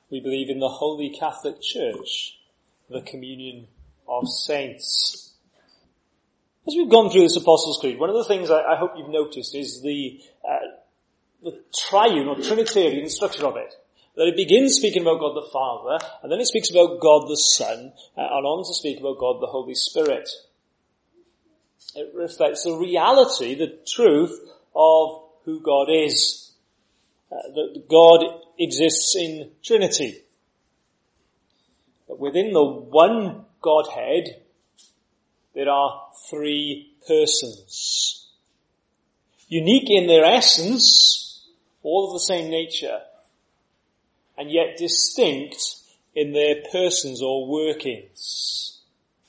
We believe in the Holy Catholic Church, the communion of saints. As we've gone through this Apostles' Creed, one of the things I hope you've noticed is the triune or Trinitarian structure of it. That it begins speaking about God the Father, and then it speaks about God the Son, and on to speak about God the Holy Spirit. It reflects the reality, the truth of who God is. That God exists in Trinity. But within the one Godhead, there are three persons. Unique in their essence, all of the same nature, and yet distinct in their persons or workings.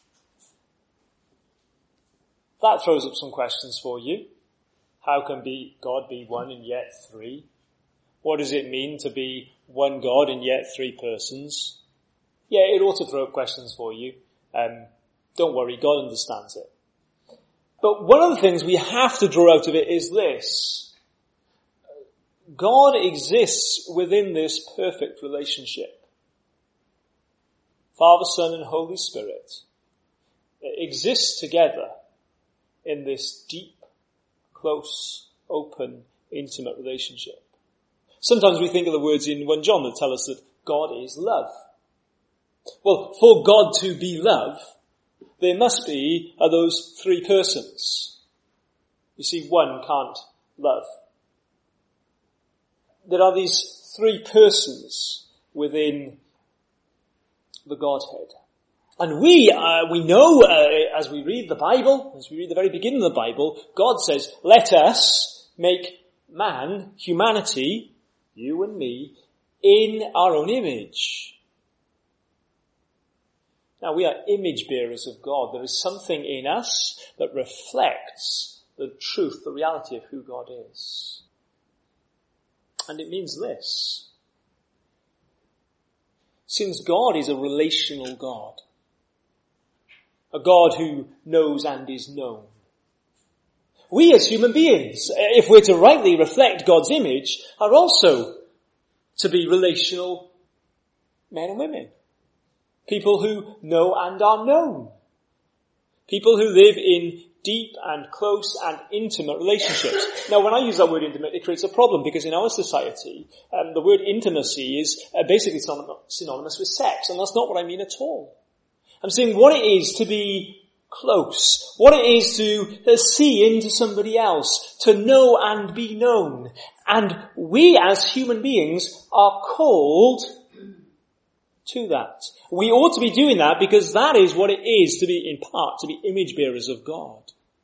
That throws up some questions for you. How can God be one and yet three? What does it mean to be one God and yet three persons? Yeah, it ought to throw up questions for you. Don't worry, God understands it. But one of the things we have to draw out of it is this. God exists within this perfect relationship. Father, Son, and Holy Spirit exist together in this deep, close, open, intimate relationship. Sometimes we think of the words in 1 John that tell us that God is love. Well, for God to be love, there must be those three persons. You see, one can't love. There are these three persons within the Godhead. And we know, as we read the Bible, as we read the very beginning of the Bible, God says, let us make man, humanity, you and me, in our own image. Now, we are image bearers of God. There is something in us that reflects the truth, the reality of who God is. And it means this. Since God is a relational God, a God who knows and is known, we as human beings, if we're to rightly reflect God's image, are also to be relational men and women. People who know and are known. People who live in deep and close and intimate relationships. Now, when I use that word intimate, it creates a problem because in our society, the word intimacy is basically synonymous with sex, and that's not what I mean at all. I'm saying what it is to be close, what it is to see into somebody else, to know and be known. And we as human beings are called to that. We ought to be doing that because that is what it is to be, in part, to be image bearers of God.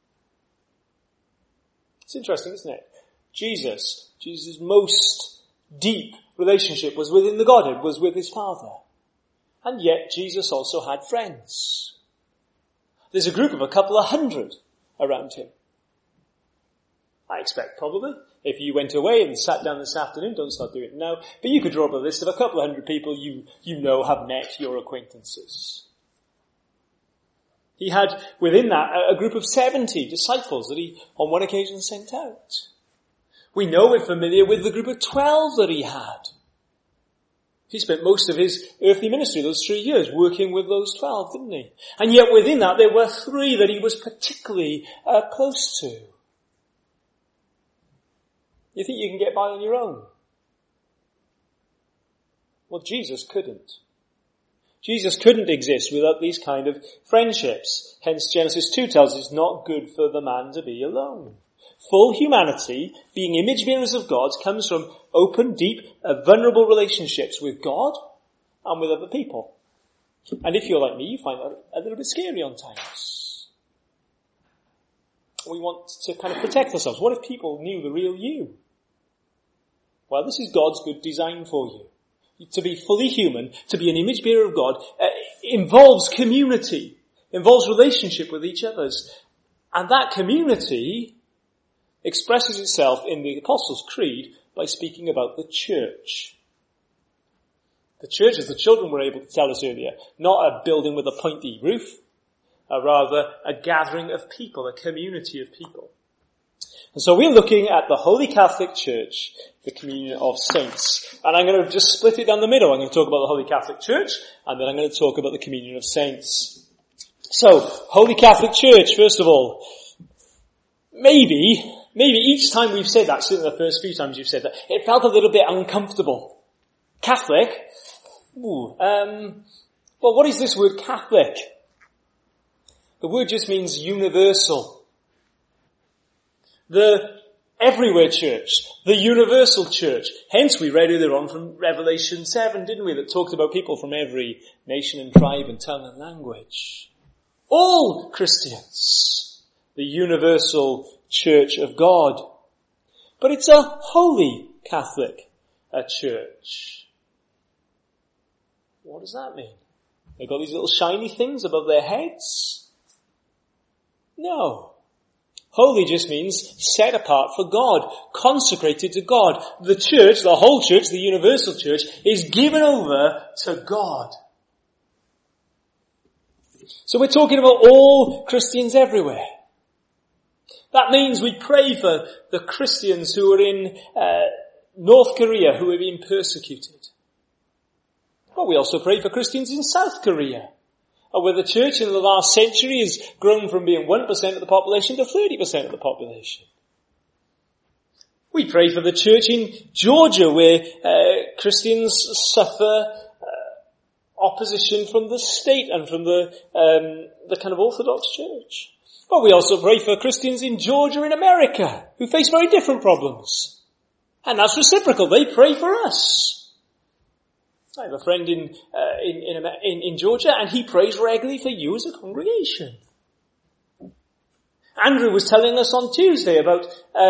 It's interesting, isn't it? Jesus' most deep relationship was within the Godhead, was with his Father. And yet Jesus also had friends. There's a group of a couple of hundred around him. I expect probably, if you went away and sat down this afternoon, don't start doing it now, but you could draw up a list of a couple of hundred people you know have met your acquaintances. He had within that a group of 70 disciples that he on one occasion sent out. We know we're familiar with the group of 12 that he had. He spent most of his earthly ministry, those 3 years, working with those 12, didn't he? And yet within that there were 3 that he was particularly close to. You think you can get by on your own? Well, Jesus couldn't. Jesus couldn't exist without these kind of friendships. Hence Genesis 2 tells us it's not good for the man to be alone. Full humanity, being image bearers of God, comes from open, deep, vulnerable relationships with God and with other people. And if you're like me, you find that a little bit scary on times. We want to kind of protect ourselves. What if people knew the real you? Well, this is God's good design for you. To be fully human, to be an image bearer of God, involves community, involves relationship with each other. And that community expresses itself in the Apostles' Creed by speaking about the church. The church, as the children were able to tell us earlier, not a building with a pointy roof, rather a gathering of people, a community of people. And so we're looking at the Holy Catholic Church, the communion of saints. And I'm going to just split it down the middle. I'm going to talk about the Holy Catholic Church, and then I'm going to talk about the communion of saints. So, Holy Catholic Church, first of all. Maybe each time we've said that, certainly the first few times you've said that, it felt a little bit uncomfortable. Catholic? Well, what is this word Catholic? The word just means universal. The everywhere church, the universal church. Hence we read earlier on from Revelation 7, didn't we, that talked about people from every nation and tribe and tongue and language. All Christians. The universal church of God. But it's a holy Catholic church. What does that mean? They've got these little shiny things above their heads? No. Holy just means set apart for God, consecrated to God. The church, the whole church, the universal church, is given over to God. So we're talking about all Christians everywhere. That means we pray for the Christians who are in North Korea who are being persecuted. But we also pray for Christians in South Korea, where the church in the last century has grown from being 1% of the population to 30% of the population. We pray for the church in Georgia, where Christians suffer opposition from the state and from the kind of Orthodox Church. But we also pray for Christians in Georgia in America, who face very different problems. And that's reciprocal. They pray for us. I have a friend in Georgia, and he prays regularly for you as a congregation. Andrew was telling us on Tuesday about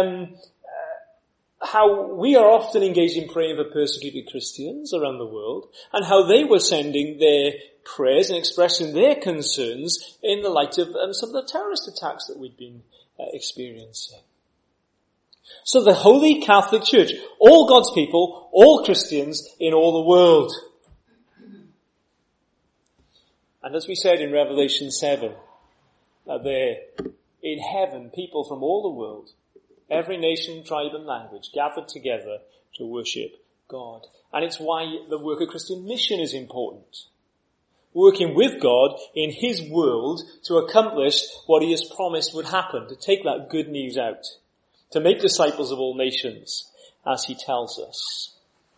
how we are often engaged in praying for persecuted Christians around the world, and how they were sending their prayers and expressing their concerns in the light of some of the terrorist attacks that we'd been experiencing. So the Holy Catholic Church, all God's people, all Christians in all the world. And as we said in Revelation 7, there in heaven, people from all the world, every nation, tribe and language, gathered together to worship God. And it's why the work of Christian mission is important. Working with God in His world to accomplish what He has promised would happen, to take that good news out, to make disciples of all nations, as He tells us.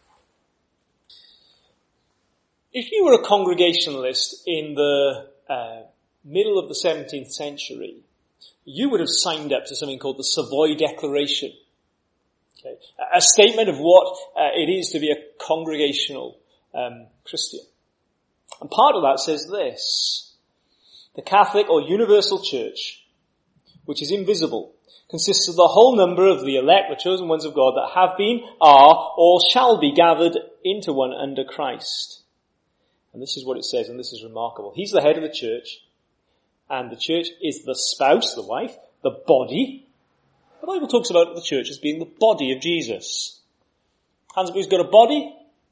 If you were a Congregationalist in the middle of the 17th century, you would have signed up to something called the Savoy Declaration. Okay? A statement of what it is to be a congregational Christian. And part of that says this: the Catholic or universal church, which is invisible, consists of the whole number of the elect, the chosen ones of God, that have been, are, or shall be gathered into one under Christ. And this is what it says, and this is remarkable. He's the head of the church, and the church is the spouse, the wife, the body. The Bible talks about the church as being the body of Jesus. Hands up who's got a body.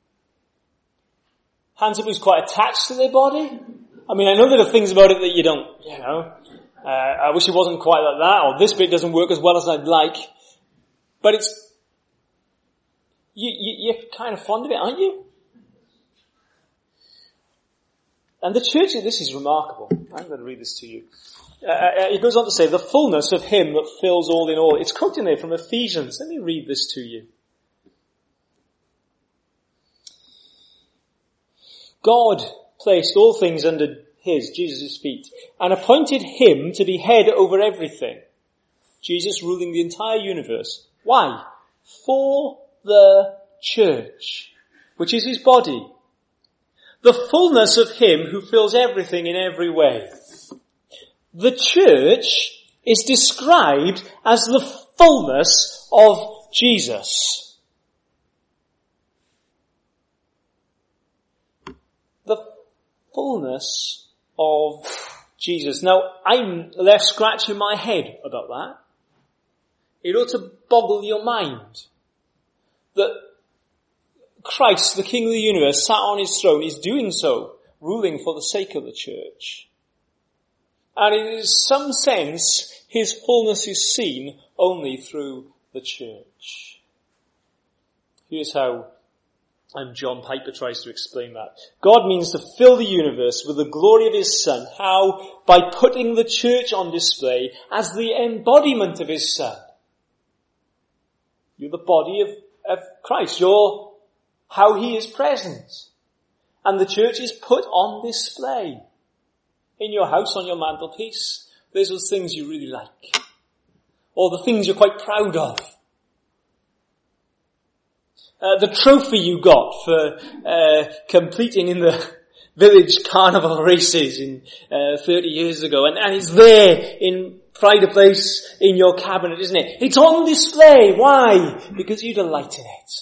Hands up who's quite attached to their body. I mean, I know there are things about it that you don't, I wish it wasn't quite like that, or this bit doesn't work as well as I'd like. But it's, you're kind of fond of it, aren't you? And the church, this is remarkable. I'm going to read this to you. It goes on to say, the fullness of Him that fills all in all. It's quoting there from Ephesians. Let me read this to you. God placed all things under His, Jesus' feet, and appointed Him to be head over everything. Jesus ruling the entire universe. Why? For the church, which is His body. The fullness of Him who fills everything in every way. The church is described as the fullness of Jesus. The fullness of Jesus. Now, I'm left scratching my head about that. It ought to boggle your mind that Christ, the King of the universe, sat on His throne, is doing so, ruling for the sake of the church. And in some sense, His fullness is seen only through the church. Here's how John Piper tries to explain that. God means to fill the universe with the glory of his Son. How? By putting the church on display as the embodiment of his Son. You're the body of Christ. You're how he is present. And the church is put on display. In your house, on your mantelpiece, there's those things you really like. Or the things you're quite proud of. The trophy you got for completing in the village carnival races 30 years ago. And it's there in pride of place in your cabinet, isn't it? It's on display. Why? Because you delight in it.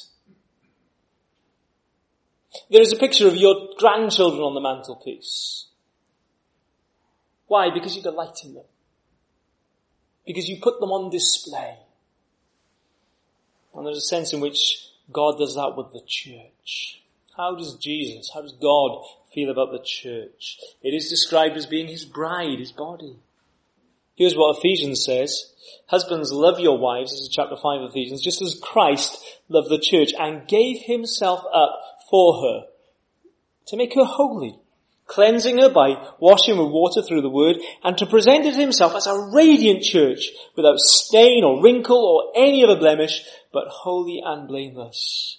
There is a picture of your grandchildren on the mantelpiece. Why? Because you delight in them. Because you put them on display. And there's a sense in which God does that with the church. How does God feel about the church? It is described as being his bride, his body. Here's what Ephesians says. Husbands, love your wives, this is chapter 5 of Ephesians, just as Christ loved the church and gave himself up for her to make her holy, cleansing her by washing with water through the word, and to present it himself as a radiant church without stain or wrinkle or any other blemish, but holy and blameless.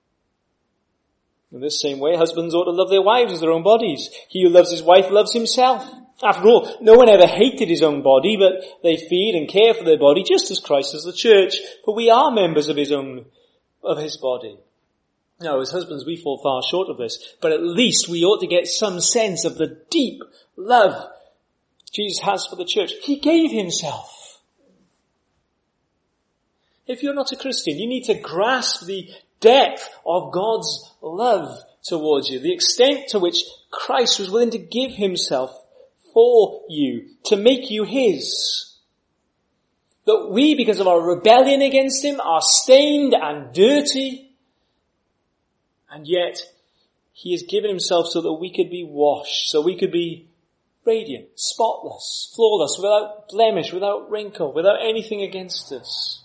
In this same way, husbands ought to love their wives as their own bodies. He who loves his wife loves himself. After all, no one ever hated his own body, but they feed and care for their body just as Christ does the church, for we are members of his body. Now, as husbands, we fall far short of this, but at least we ought to get some sense of the deep love Jesus has for the church. He gave himself. If you're not a Christian, you need to grasp the depth of God's love towards you, the extent to which Christ was willing to give himself for you, to make you his. That we, because of our rebellion against him, are stained and dirty, and yet he has given himself so that we could be washed, so we could be radiant, spotless, flawless, without blemish, without wrinkle, without anything against us.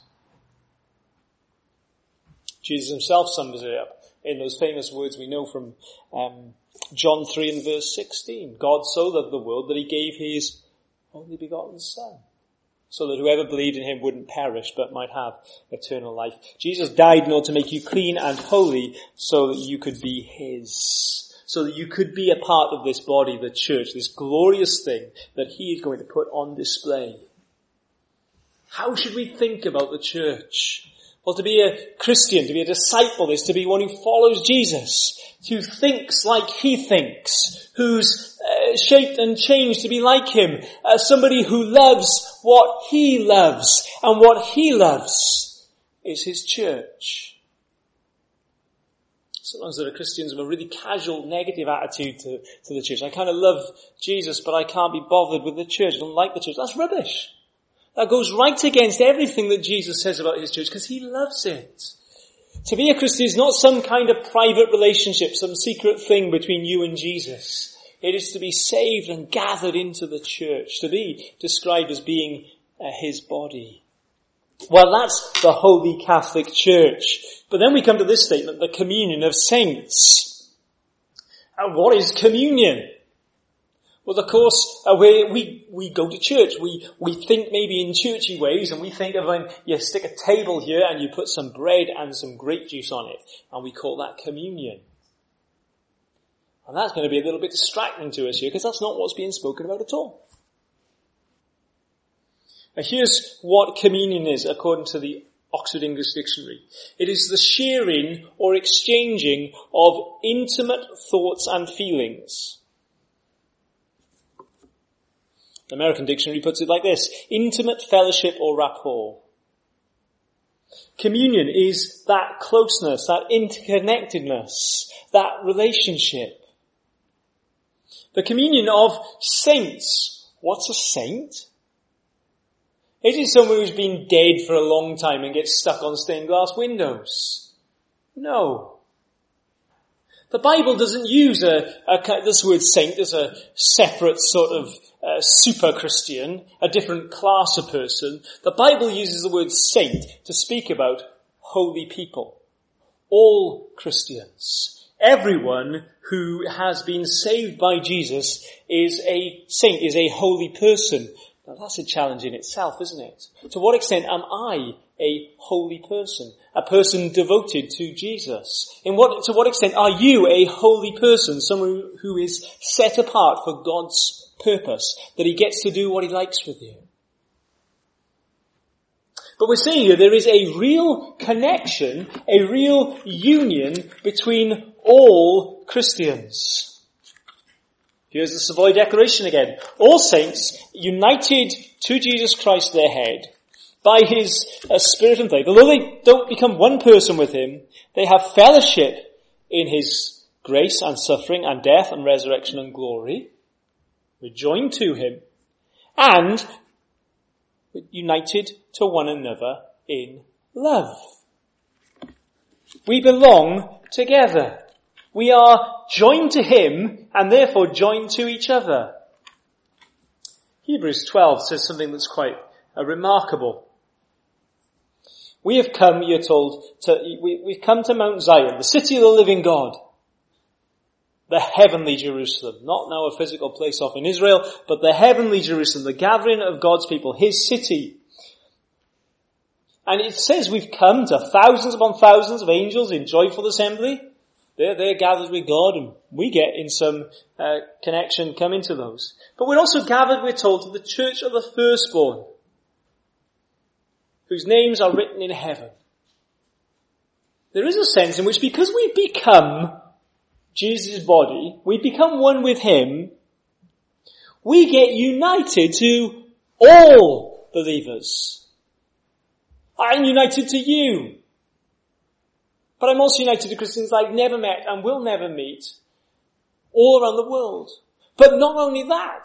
Jesus himself sums it up in those famous words we know from John 3 and verse 16. God so loved the world that he gave his only begotten Son, so that whoever believed in him wouldn't perish but might have eternal life. Jesus died in order to make you clean and holy so that you could be his, so that you could be a part of this body, the church, this glorious thing that he is going to put on display. How should we think about the church? Well, to be a Christian, to be a disciple is to be one who follows Jesus, who thinks like he thinks, who's shaped and changed to be like him, somebody who loves what he loves, and what he loves is his church. Sometimes there are Christians with a really casual, negative attitude to the church. I kind of love Jesus, but I can't be bothered with the church. I don't like the church. That's rubbish. That goes right against everything that Jesus says about his church, because he loves it. To be a Christian is not some kind of private relationship, some secret thing between you and Jesus. It is to be saved and gathered into the church, to be described as being his body. Well, that's the Holy Catholic Church. But then we come to this statement, the communion of saints. And what is communion? Well, of course, we go to church. We think maybe in churchy ways, and we think of when you stick a table here and you put some bread and some grape juice on it, and we call that communion. And that's going to be a little bit distracting to us here, because that's not what's being spoken about at all. Now, here's what communion is according to the Oxford English Dictionary. It is the sharing or exchanging of intimate thoughts and feelings. The American Dictionary puts it like this: intimate fellowship or rapport. Communion is that closeness, that interconnectedness, that relationship. The communion of saints. What's a saint? It is someone who's been dead for a long time and gets stuck on stained glass windows. No. The Bible doesn't use this word saint as a separate sort of super Christian, a different class of person. The Bible uses the word saint to speak about holy people. All Christians. Everyone who has been saved by Jesus is a saint, is a holy person. Now that's a challenge in itself, isn't it? To what extent am I a holy person? A person devoted to Jesus? To what extent are you a holy person? Someone who is set apart for God's purpose, that he gets to do what he likes with you. But we're seeing here there is a real connection, a real union between all Christians. Here's the Savoy Declaration again. All saints united to Jesus Christ their head by his spirit and faith. Although they don't become one person with him, they have fellowship in his grace and suffering and death and resurrection and glory. We're joined to him and united to one another in love. We belong together. We are joined to him and therefore joined to each other. Hebrews 12 says something that's quite remarkable. We have come, you're told, we've come to Mount Zion, the city of the living God. The heavenly Jerusalem, not now a physical place off in Israel, but the heavenly Jerusalem, the gathering of God's people, his city. And it says we've come to thousands upon thousands of angels in joyful assembly. They're gathered with God, and we get in some connection come into those. But we're also gathered, we're told, to the church of the firstborn, whose names are written in heaven. There is a sense in which because we've become Jesus' body, we become one with him, we get united to all believers. I'm united to you. But I'm also united to Christians I've never met and will never meet all around the world. But not only that,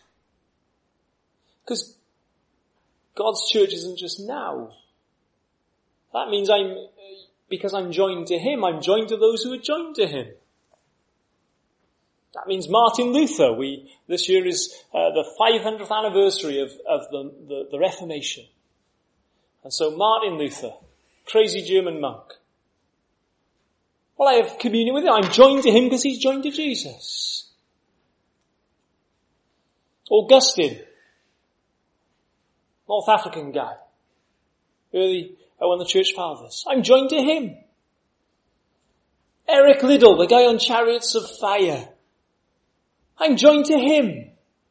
because God's church isn't just now. That means because I'm joined to him, I'm joined to those who are joined to him. That means Martin Luther. This year is the 500th anniversary of the Reformation. And so Martin Luther, crazy German monk. Well, I have communion with him. I'm joined to him because he's joined to Jesus. Augustine, North African guy, early one of the church fathers. I'm joined to him. Eric Liddell, the guy on Chariots of Fire. I'm joined to him.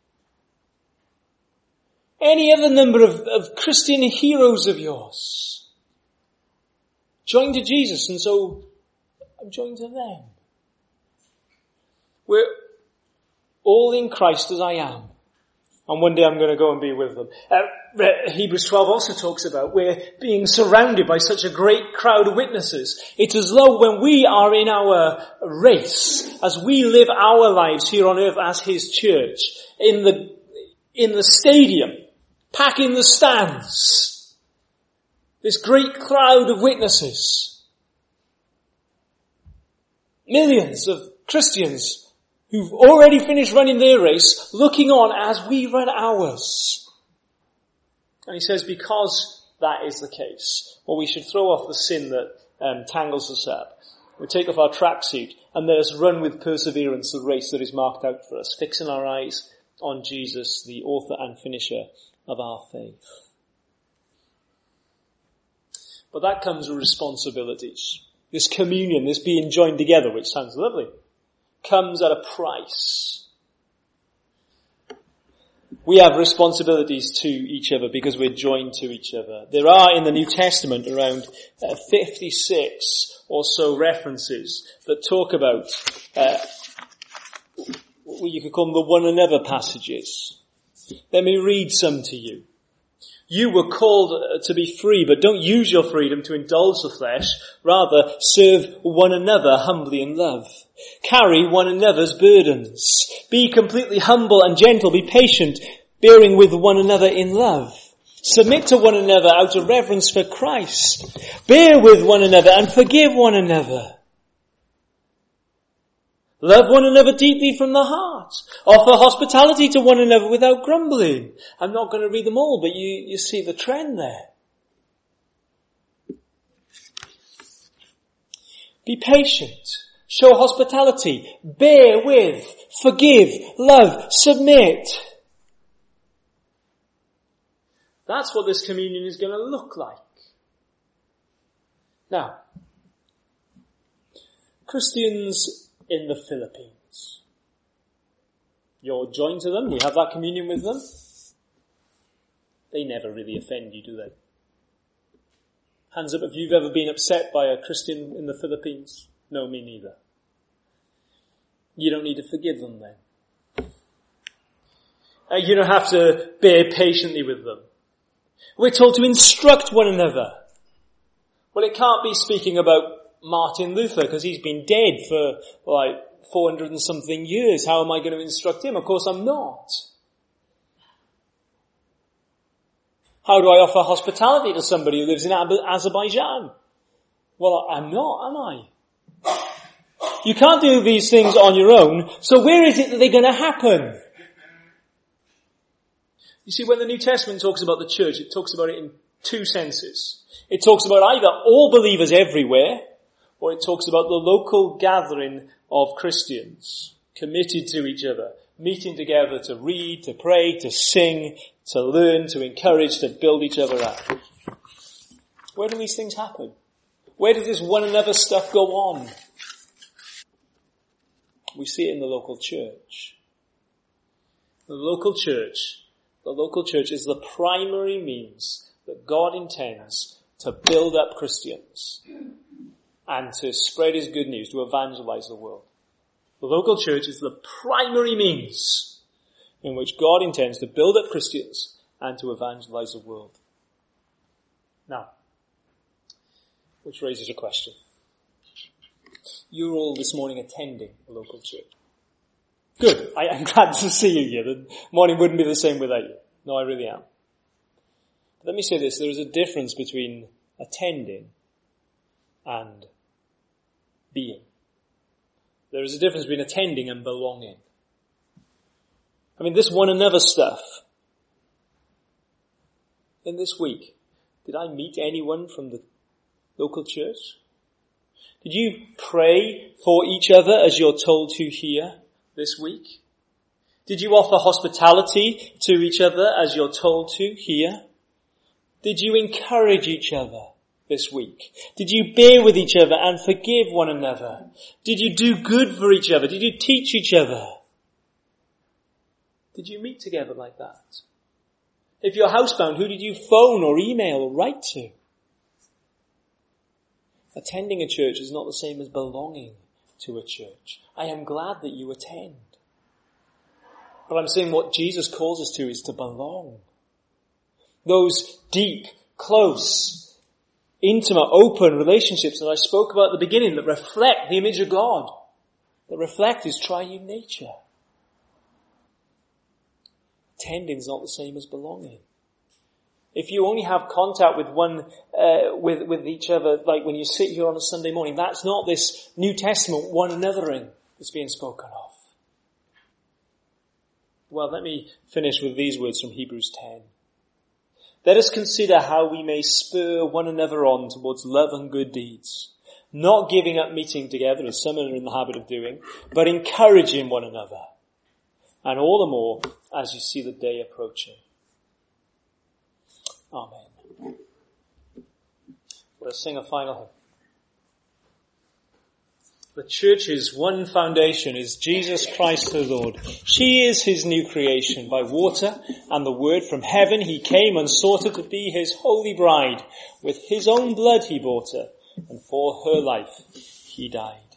Any other number of Christian heroes of yours. Joined to Jesus, and so I'm joined to them. We're all in Christ as I am. And one day I'm going to go and be with them. Hebrews 12 also talks about we're being surrounded by such a great crowd of witnesses. It's as though when we are in our race, as we live our lives here on earth as his church, in the stadium, packing the stands, this great crowd of witnesses, millions of Christians who've already finished running their race, looking on as we run ours. And he says, because that is the case, well, we should throw off the sin that tangles us up. We take off our tracksuit and let us run with perseverance the race that is marked out for us, fixing our eyes on Jesus, the author and finisher of our faith. But that comes with responsibilities. This communion, this being joined together, which sounds lovely, comes at a price. We have responsibilities to each other because we're joined to each other. There are in the New Testament around 56 or so references that talk about what you could call them the one another passages. Let me read some to you. You were called to be free, but don't use your freedom to indulge the flesh. Rather, serve one another humbly in love. Carry one another's burdens. Be completely humble and gentle. Be patient, bearing with one another in love. Submit to one another out of reverence for Christ. Bear with one another and forgive one another. Love one another deeply from the heart. Offer hospitality to one another without grumbling. I'm not going to read them all, but you see the trend there. Be patient. Show hospitality. Bear with. Forgive. Love. Submit. That's what this communion is going to look like. Now, Christians in the Philippines. You're joined to them. You have that communion with them. They never really offend you, do they? Hands up if you've ever been upset by a Christian in the Philippines. No, me neither. You don't need to forgive them then. You don't have to bear patiently with them. We're told to instruct one another. Well, it can't be speaking about Martin Luther because he's been dead for 400 and something years. How am I going to instruct him? Of course I'm not. How do I offer hospitality to somebody who lives in Azerbaijan? Well, I'm not, am I? You can't do these things on your own, so where is it that they're going to happen? You see, when the New Testament talks about the church, it talks about it in two senses. It talks about either all believers everywhere, or it talks about the local gathering of Christians committed to each other, meeting together to read, to pray, to sing, to learn, to encourage, to build each other up. Where do these things happen? Where does this one another stuff go on? We see it in the local church. The local church is the primary means that God intends to build up Christians and to spread his good news, to evangelize the world. The local church is the primary means in which God intends to build up Christians and to evangelize the world. Now, which raises a question. You're all this morning attending a local church. Good. I'm glad to see you here. The morning wouldn't be the same without you. No, I really am. But let me say this. There is a difference between attending and being. There is a difference between attending and belonging. I mean, this one another stuff. In this week, did I meet anyone from the local church? Did you pray for each other as you're told to here this week? Did you offer hospitality to each other as you're told to here? Did you encourage each other this week? Did you bear with each other and forgive one another? Did you do good for each other? Did you teach each other? Did you meet together like that? If you're housebound, who did you phone or email or write to? Attending a church is not the same as belonging to a church. I am glad that you attend. But I'm saying what Jesus calls us to is to belong. Those deep, close, intimate, open relationships that I spoke about at the beginning that reflect the image of God, that reflect his triune nature. Attending is not the same as belonging. If you only have contact with with each other, like when you sit here on a Sunday morning, that's not this New Testament one anothering that's being spoken of. Well, let me finish with these words from Hebrews 10. Let us consider how we may spur one another on towards love and good deeds, not giving up meeting together as some are in the habit of doing, but encouraging one another, and all the more as you see the day approaching. Amen. We'll sing a final hymn. The church's one foundation is Jesus Christ the Lord. She is his new creation. By water and the word from heaven he came and sought her to be his holy bride. With his own blood he bought her, and for her life he died.